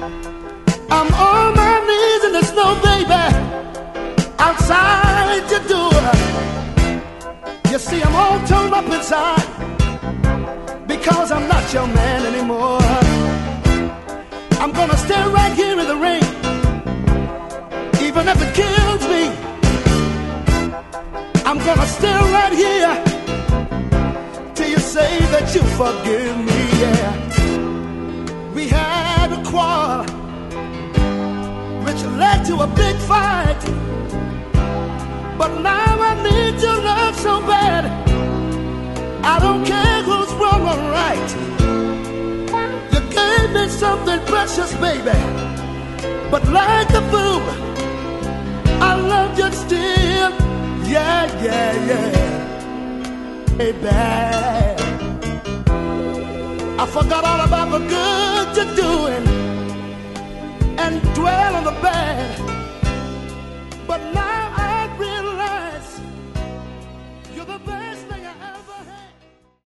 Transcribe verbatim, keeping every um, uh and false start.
I'm on my knees in the snow, baby, outside your door. You see, I'm all torn up inside because I'm not your man anymore. I'm gonna stay right here in the rain, even if it kills me. I'm gonna stay right here till you say that you forgive me, yeah. We had a quarrel which led to a big fight, but now I need your love so bad. I don't care who's wrong or right. You gave me something precious, baby, but like a fool, I love you still. Yeah, yeah, yeah. Hey, bad. I forgot all about the good you're doing and dwell